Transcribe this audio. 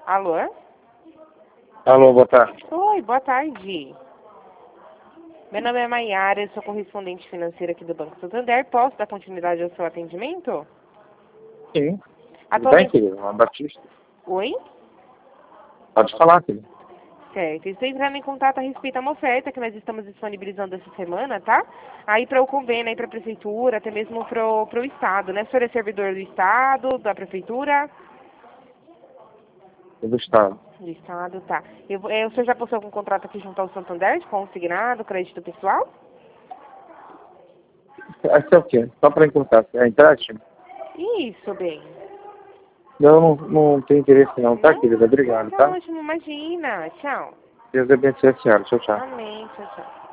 Alô? Alô, boa tarde. Oi, boa tarde. Meu nome é Maiara, eu sou correspondente financeira aqui do Banco Santander. Posso dar continuidade ao seu atendimento? Sim. Tudo bem, Atualmente... querido? É Batista. Oi? Pode falar, querido. Certo. Estou entrando em contato a respeito a uma oferta que nós estamos disponibilizando essa semana, tá? Aí para o convênio, aí para a prefeitura, até mesmo para o Estado, né? O senhor é servidor do Estado, da prefeitura? Do Estado. Do Estado, tá. O senhor já possui algum contrato aqui junto ao Santander, de consignado, crédito pessoal? Esse é o quê? Só para encurtar. É empréstimo? Isso, bem. Não tenho interesse não, tá, Não? querida? Obrigado, Tá tá? ótimo, imagina. Tchau. Deus abençoe a senhora. Tchau, tchau. Amém, tchau, tchau.